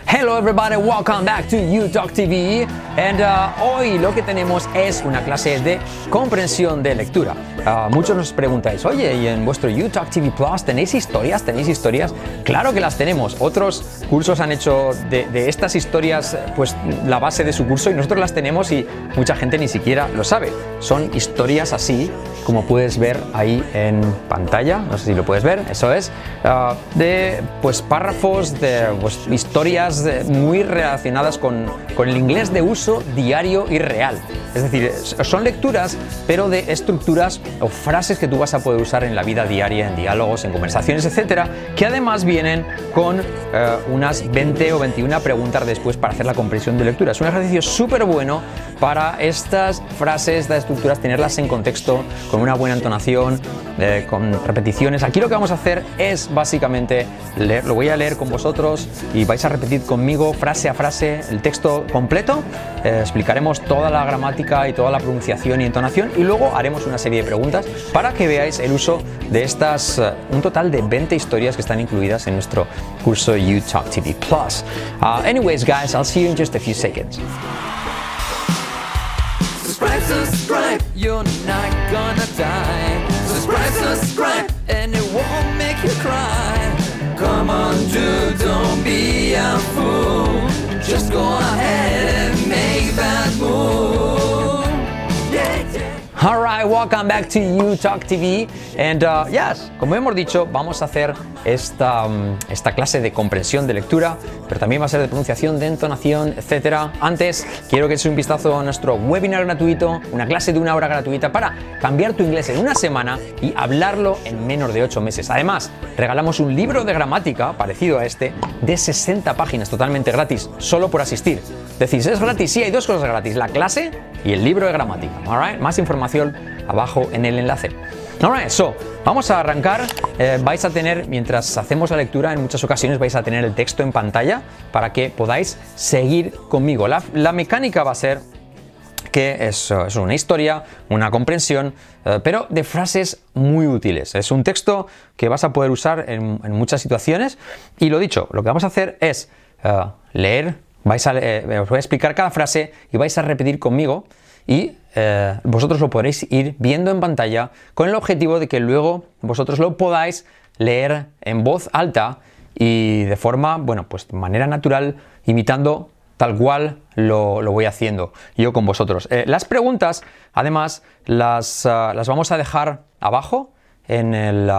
Hello everybody, welcome back to UTalk TV. And hoy lo que tenemos es una clase de comprensión de lectura. Muchos nos preguntáis, oye, ¿y en vuestro UTalk TV Plus tenéis historias? ¿Tenéis historias? Claro que las tenemos. Otros cursos han hecho de estas historias pues la base de su curso y nosotros las tenemos y mucha gente ni siquiera lo sabe. Son historias así, como puedes ver ahí en pantalla, no sé si lo puedes ver, eso es, de pues párrafos, de pues, historias muy relacionadas con el inglés de uso diario y real. Es decir, son lecturas, pero de estructuras o frases que tú vas a poder usar en la vida diaria, en diálogos, en conversaciones, etcétera, que además vienen con unas 20 o 21 preguntas después para hacer la comprensión de lectura. Es un ejercicio súper bueno para estas frases, estas estructuras, tenerlas en contexto, con una buena entonación, con repeticiones. Aquí lo que vamos a hacer es básicamente leer, lo voy a leer con vosotros y vais a repetir conmigo frase a frase el texto completo. Explicaremos toda la gramática y toda la pronunciación y entonación y luego haremos una serie de preguntas para que veáis el uso de estas, un total de 20 historias que están incluidas en nuestro curso UTalk TV Plus. Anyways, guys, I'll see you in just a few seconds. Subscribe, you're not gonna die. Subscribe, and it won't make you cry. Come on, dude, don't be a fool. Just go ahead and make that move. Yeah, yeah. Alright, welcome back to UTalk TV. And yes, como hemos dicho, vamos a hacer esta clase de comprensión de lectura, pero también va a ser de pronunciación, de entonación, etcétera. Antes, quiero que eches un vistazo a nuestro webinar gratuito, una clase de 1 hora gratuita para cambiar tu inglés en una semana y hablarlo en menos de 8 meses. Además, regalamos un libro de gramática parecido a este de 60 páginas totalmente gratis, solo por asistir. Decís, ¿es gratis? Sí, hay dos cosas gratis, la clase y el libro de gramática. Alright, más información abajo en el enlace. Alright, so, vamos a arrancar. Vais a tener, mientras hacemos la lectura, en muchas ocasiones vais a tener el texto en pantalla para que podáis seguir conmigo. La mecánica va a ser que es una historia, una comprensión, pero de frases muy útiles. Es un texto que vas a poder usar en muchas situaciones y lo dicho, lo que vamos a hacer es leer, os voy a explicar cada frase y vais a repetir conmigo y vosotros lo podréis ir viendo en pantalla con el objetivo de que luego vosotros lo podáis leer en voz alta y de forma, bueno, pues de manera natural, imitando tal cual lo voy haciendo yo con vosotros. Las preguntas, además, las vamos a dejar abajo. En el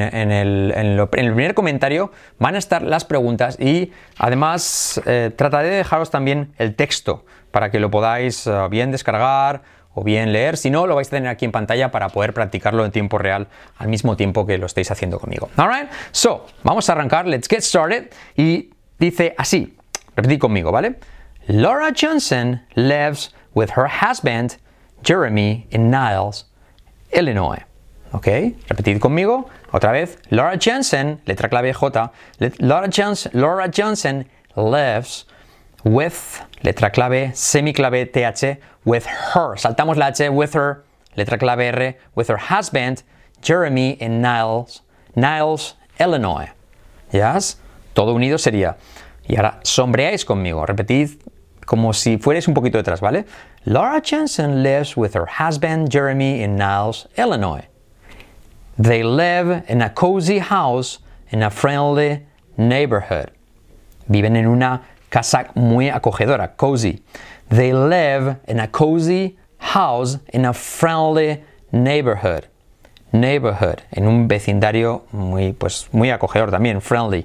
primer comentario van a estar las preguntas y además trataré de dejaros también el texto para que lo podáis bien descargar o bien leer. Si no, lo vais a tener aquí en pantalla para poder practicarlo en tiempo real al mismo tiempo que lo estéis haciendo conmigo. Alright, so, vamos a arrancar. Let's get started. Y dice así, repetid conmigo, ¿vale? Laura Johnson lives with her husband, Jeremy, in Niles, Illinois. ¿Ok? Repetid conmigo. Otra vez. Laura Johnson, letra clave J. Laura Johnson lives with, letra clave, semiclave TH, with her. Saltamos la H, with her, letra clave R, with her husband, Jeremy, in Niles, Illinois. ¿Yes? Todo unido sería. Y ahora sombreáis conmigo. Repetid como si fuerais un poquito detrás, ¿vale? Laura Johnson lives with her husband, Jeremy, in Niles, Illinois. They live in a cozy house in a friendly neighborhood. Viven en una casa muy acogedora, cozy. They live in a cozy house in a friendly neighborhood. Neighborhood, en un vecindario muy acogedor también, friendly.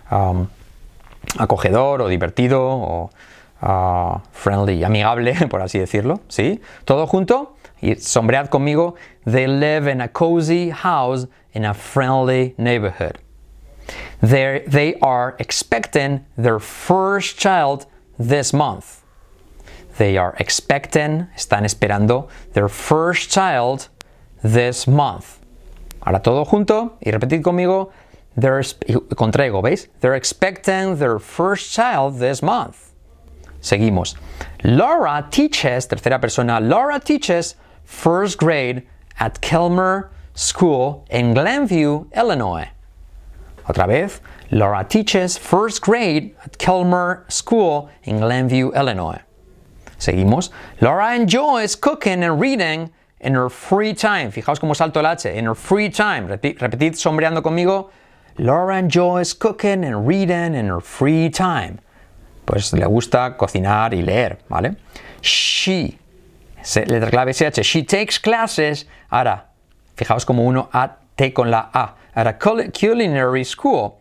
Acogedor o divertido o friendly, amigable, por así decirlo, ¿sí? Todo junto. Y sombread conmigo. They live in a cozy house in a friendly neighborhood. They are expecting their first child this month. They are expecting, están esperando, their first child this month. Ahora todo junto y repetid conmigo. Contraigo, ¿veis? They're expecting their first child this month. Seguimos. Laura teaches, tercera persona, Laura teaches first grade at Kilmer School in Glenview, Illinois. Otra vez, Laura teaches first grade at Kilmer School in Glenview, Illinois. Seguimos. Laura enjoys cooking and reading in her free time. Fijaos cómo salto el H. In her free time. Repetid sombreando conmigo. Laura enjoys cooking and reading in her free time. Pues le gusta cocinar y leer, ¿vale? She, letra clave SH. She takes classes at a, fijaos como uno a T con la A, at a culinary school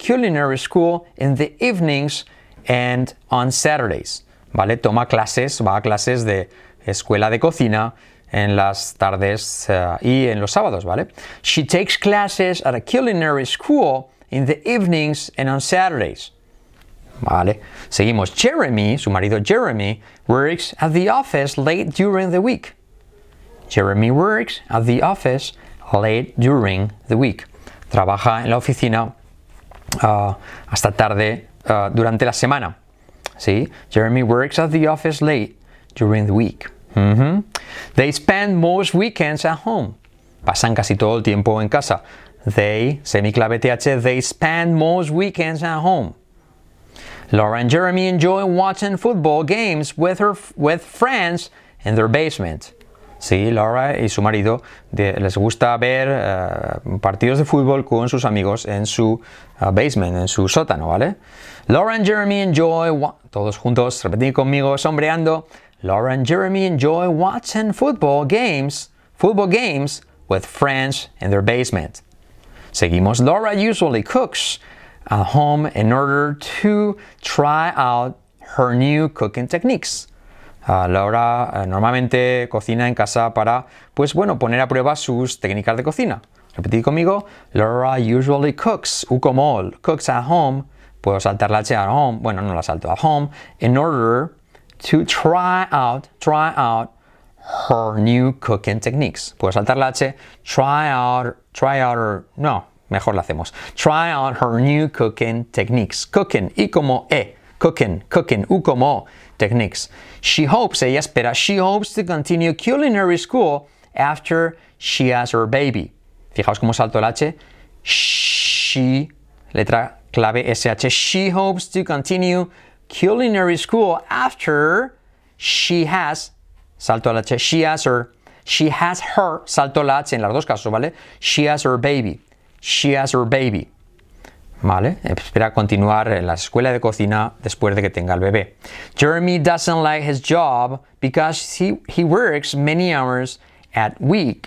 in the evenings and on Saturdays, ¿vale? Toma clases, va a clases de escuela de cocina en las tardes y en los sábados, ¿vale? She takes classes at a culinary school in the evenings and on Saturdays. Vale, seguimos. Jeremy, su marido Jeremy, works at the office late during the week. Jeremy works at the office late during the week. Trabaja en la oficina hasta tarde durante la semana. ¿Sí? Jeremy works at the office late during the week. They spend most weekends at home. Pasan casi todo el tiempo en casa. They, semiclave TH, they spend most weekends at home. Laura and Jeremy enjoy watching football games with friends in their basement. Sí, Laura y su marido les gusta ver partidos de fútbol con sus amigos en su basement, en su sótano, ¿vale? Laura and Jeremy enjoy, todos juntos, repetid conmigo, sombreando. Laura and Jeremy enjoy watching football games with friends in their basement. Seguimos. Laura usually cooks at home in order to try out her new cooking techniques. Laura normalmente cocina en casa para, pues bueno, poner a prueba sus técnicas de cocina. Repetid conmigo. Laura usually cooks, U como all, cooks at home. Puedo saltar la H at home, bueno, no la salto, at home, in order to try out her new cooking techniques. Puedo saltar la H, try out, no, mejor la hacemos. Try out her new cooking techniques. Cooking, I como E. Cooking, U como O, techniques. Ella espera, she hopes to continue culinary school after she has her baby. Fijaos cómo salto el H. She, letra clave SH. She hopes to continue culinary school after she has, salto el H, she has her, salto la H en los dos casos, ¿vale? She has her baby. ¿Vale? Espera continuar en la escuela de cocina después de que tenga el bebé. Jeremy doesn't like his job because he works many hours a week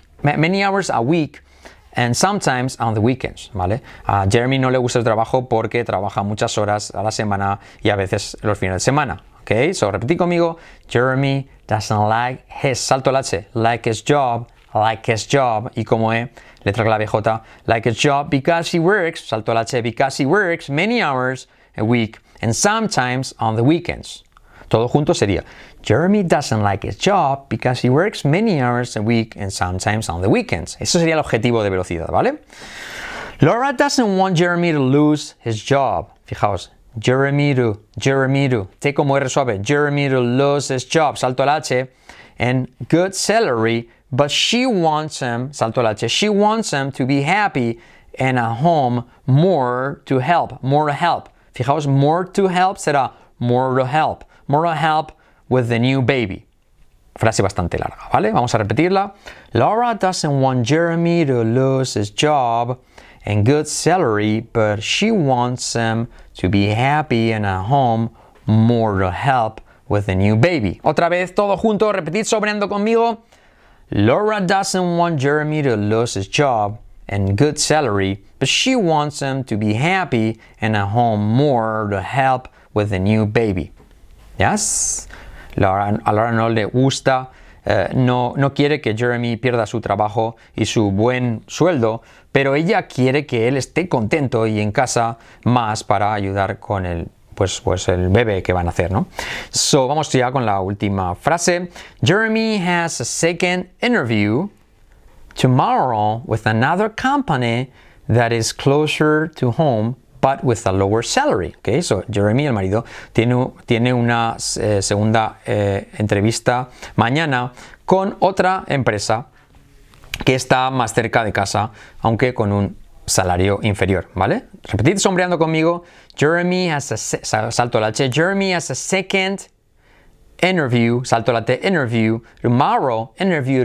and sometimes on the weekends, ¿vale? A Jeremy no le gusta el trabajo porque trabaja muchas horas a la semana y a veces los fines de semana. ¿Ok? So, repetid conmigo. Jeremy doesn't like his, salto el H, like his job, y como E, letra clave J, like his job because he works, salto el H, because he works many hours a week and sometimes on the weekends. Todo junto sería, Jeremy doesn't like his job because he works many hours a week and sometimes on the weekends. Eso sería el objetivo de velocidad, ¿vale? Laura doesn't want Jeremy to lose his job. Fijaos, Jeremy to, T como R suave, Jeremy to lose his job, salto el H, and good salary, but she wants him, salto el H, she wants him to be happy and at home more to help. Fijaos, more to help será more to help with the new baby. Frase bastante larga, ¿vale? Vamos a repetirla. Laura doesn't want Jeremy to lose his job and good salary, but she wants him to be happy and at home more to help with the new baby. Otra vez, todo junto, repetid sobrando conmigo. Laura doesn't want Jeremy to lose his job and good salary, but she wants him to be happy and at home more to help with the new baby. Yes? A Laura no le gusta, no quiere que Jeremy pierda su trabajo y su buen sueldo, pero ella quiere que él esté contento y en casa más para ayudar con el el bebé que van a hacer, ¿no? So, vamos ya con la última frase. Jeremy has a second interview tomorrow with another company that is closer to home but with a lower salary. Okay, so Jeremy, el marido, tiene una segunda entrevista mañana con otra empresa que está más cerca de casa, aunque con un salario inferior, ¿vale? Repetid sombreando conmigo. Jeremy has a, salto la H, Jeremy has a second interview, salto la T, interview, tomorrow, interview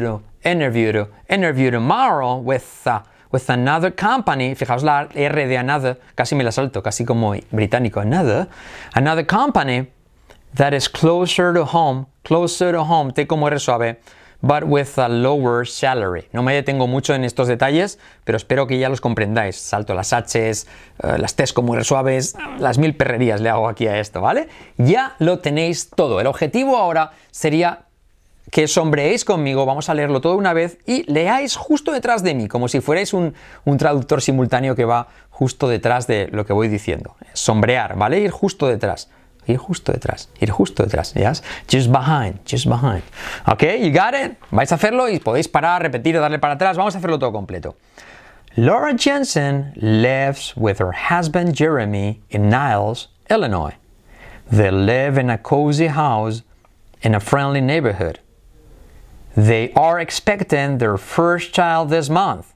tomorrow with another company. Fijaos la R de another, casi me la salto, casi como británico, another company that is closer to home, T como R suave, but with a lower salary. No me detengo mucho en estos detalles, pero espero que ya los comprendáis. Salto las H's, las T's como R suaves, las mil perrerías le hago aquí a esto, ¿vale? Ya lo tenéis todo. El objetivo ahora sería que sombreéis conmigo, vamos a leerlo todo una vez y leáis justo detrás de mí, como si fuerais un traductor simultáneo que va justo detrás de lo que voy diciendo. Sombrear, ¿vale? Ir justo detrás. Ir justo detrás, yes? Just behind. Ok, you got it? Vais a hacerlo y podéis parar, repetir o darle para atrás. Vamos a hacerlo todo completo. Laura Jensen lives with her husband Jeremy in Niles, Illinois. They live in a cozy house in a friendly neighborhood. They are expecting their first child this month.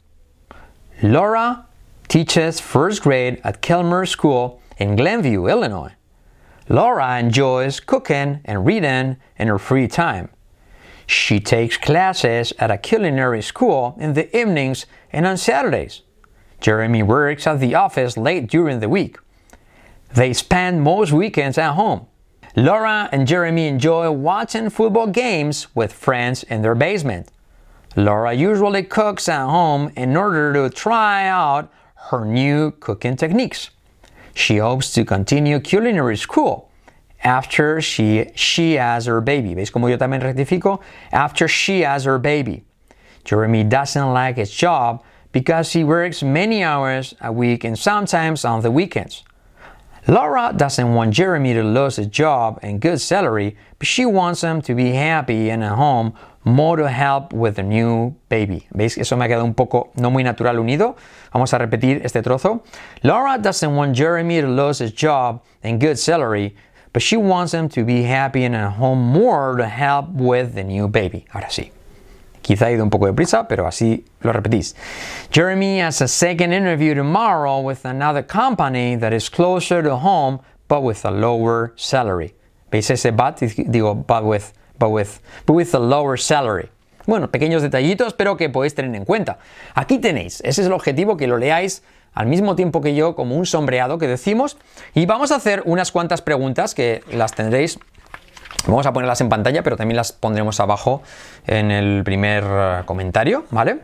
Laura teaches first grade at Kilmer School in Glenview, Illinois. Laura enjoys cooking and reading in her free time. She takes classes at a culinary school in the evenings and on Saturdays. Jeremy works at the office late during the week. They spend most weekends at home. Laura and Jeremy enjoy watching football games with friends in their basement. Laura usually cooks at home in order to try out her new cooking techniques. She hopes to continue culinary school after she has her baby. ¿Veis cómo yo también rectifico? After she has her baby. Jeremy doesn't like his job because he works many hours a week and sometimes on the weekends. Laura doesn't want Jeremy to lose his job and good salary, but she wants him to be happy and at home, more to help with the new baby. ¿Veis? Eso me ha quedado un poco no muy natural unido. Vamos a repetir este trozo. Laura doesn't want Jeremy to lose his job and good salary, but she wants him to be happy and at home, more to help with the new baby. Ahora sí. Quizá he ido un poco deprisa, pero así lo repetís. Jeremy has a second interview tomorrow with another company that is closer to home, but with a lower salary. ¿Veis ese but? Digo, but with a lower salary. Bueno, pequeños detallitos, pero que podéis tener en cuenta. Aquí tenéis, ese es el objetivo, que lo leáis al mismo tiempo que yo, como un sombreado que decimos. Y vamos a hacer unas cuantas preguntas que las tendréis. Vamos a ponerlas en pantalla, pero también las pondremos abajo en el primer comentario, ¿vale?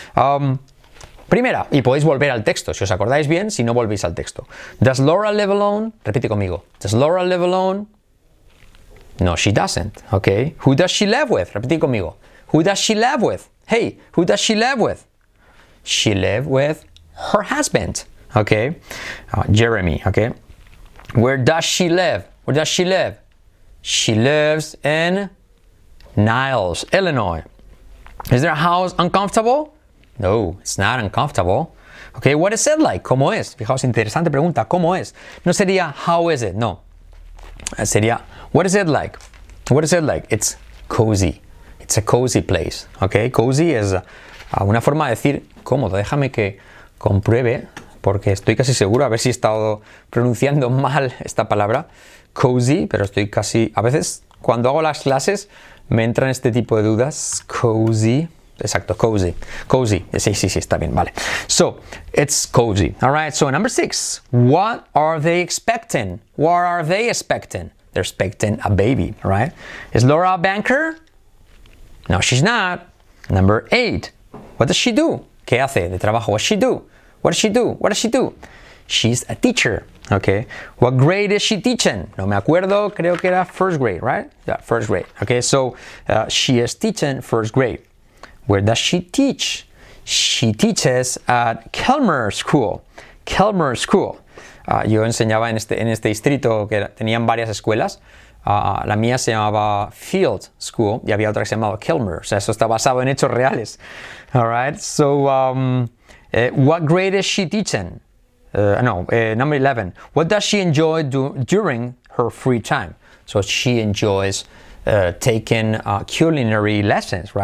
Primera, y podéis volver al texto, si os acordáis bien, si no volvéis al texto. Does Laura live alone? Repite conmigo. Does Laura live alone? No, she doesn't, okay? Who does she live with? Repite conmigo. Who does she live with? Hey, who does she live with? She lives with her husband, okay? Jeremy, okay? Where does she live? Where does she live? She lives in Niles, Illinois. Is their house uncomfortable? No, it's not uncomfortable. Okay, what is it like? ¿Cómo es? Fijaos, interesante pregunta. ¿Cómo es? No sería how is it? No. Sería what is it like? What is it like? It's cozy. It's a cozy place. Okay, cozy es una forma de decir cómodo. Déjame que compruebe, porque estoy casi seguro, a ver si he estado pronunciando mal esta palabra. Cozy, pero estoy casi... A veces, cuando hago las clases, me entran este tipo de dudas. Cozy. Exacto, cozy. Cozy. Sí, está bien, vale. So, it's cozy. All right, so number 6. What are they expecting? What are they expecting? They're expecting a baby, right? Is Laura a banker? No, she's not. Number 8. What does she do? ¿Qué hace de trabajo? What does she do? What does she do? What does she do? She's a teacher. Okay. What grade is she teaching? No me acuerdo, creo que era first grade, right? Yeah, first grade. Okay, so she is teaching first grade. Where does she teach? She teaches at Kilmer School. Kilmer School. Yo enseñaba en este distrito que tenían varias escuelas. La mía se llamaba Field School y había otra que se llamaba Kilmer. O sea, eso está basado en hechos reales. All right, so what grade is she teaching? Number 11. What does she enjoy during her free time? So she enjoys taking culinary lessons, right?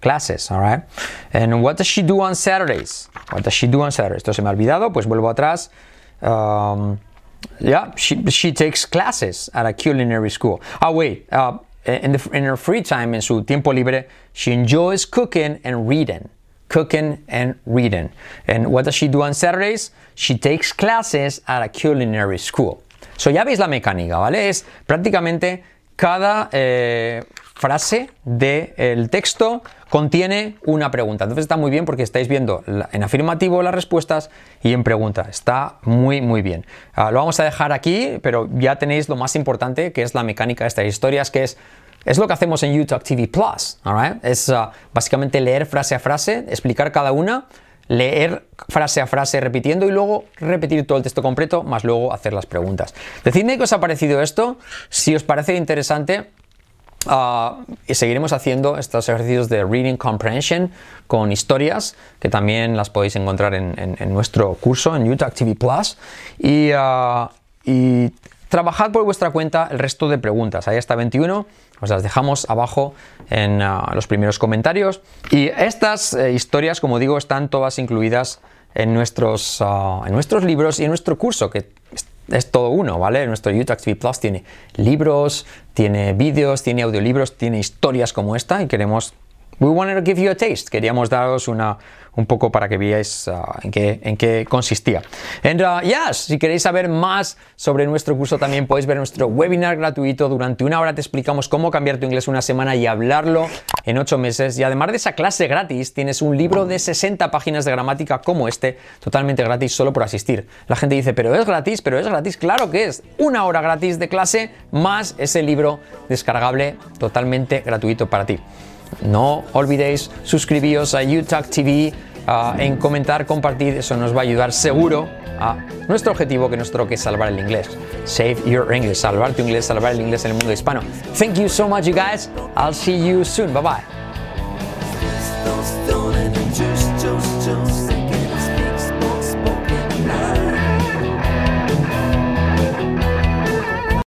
classes, all right? And what does she do on Saturdays? What does she do on Saturdays? Esto se me ha olvidado, pues vuelvo atrás. Yeah, she takes classes at a culinary school. Oh, wait, in her free time, en su tiempo libre, she enjoys cooking and reading. Cooking and reading. And what does she do on Saturdays? She takes classes at a culinary school. So ya veis la mecánica, ¿vale? Es prácticamente cada frase del texto contiene una pregunta. Entonces está muy bien porque estáis viendo en afirmativo las respuestas y en pregunta. Está muy, muy bien. Lo vamos a dejar aquí, pero ya tenéis lo más importante, que es la mecánica de estas historias, que es lo que hacemos en UTalk TV Plus, all right? Es básicamente leer frase a frase, explicar cada una, leer frase a frase repitiendo y luego repetir todo el texto completo, más luego hacer las preguntas. Decidme qué os ha parecido esto. Si os parece interesante, y seguiremos haciendo estos ejercicios de Reading Comprehension con historias, que también las podéis encontrar en nuestro curso en UTalk TV Plus. Y trabajad por vuestra cuenta el resto de preguntas. Ahí está 21. Os las dejamos abajo en los primeros comentarios. Y estas historias, como digo, están todas incluidas en nuestros libros y en nuestro curso, que es todo uno, ¿vale? Nuestro UTalk TV Plus tiene libros, tiene vídeos, tiene audiolibros, tiene historias como esta y we wanted to give you a taste. Queríamos daros un poco para que veáis en qué consistía. And yes, si queréis saber más sobre nuestro curso, también podéis ver nuestro webinar gratuito. Durante 1 hora te explicamos cómo cambiar tu inglés una semana y hablarlo en 8 meses. Y además de esa clase gratis, tienes un libro de 60 páginas de gramática como este, totalmente gratis solo por asistir. La gente dice, pero es gratis, claro que es. 1 hora gratis de clase más ese libro descargable totalmente gratuito para ti. No olvidéis suscribiros a UTalk TV, en comentar, compartir, eso nos va a ayudar seguro a nuestro objetivo, que es salvar el inglés. Save your English, salvar tu inglés, salvar el inglés en el mundo hispano. Thank you so much, you guys. I'll see you soon. Bye bye.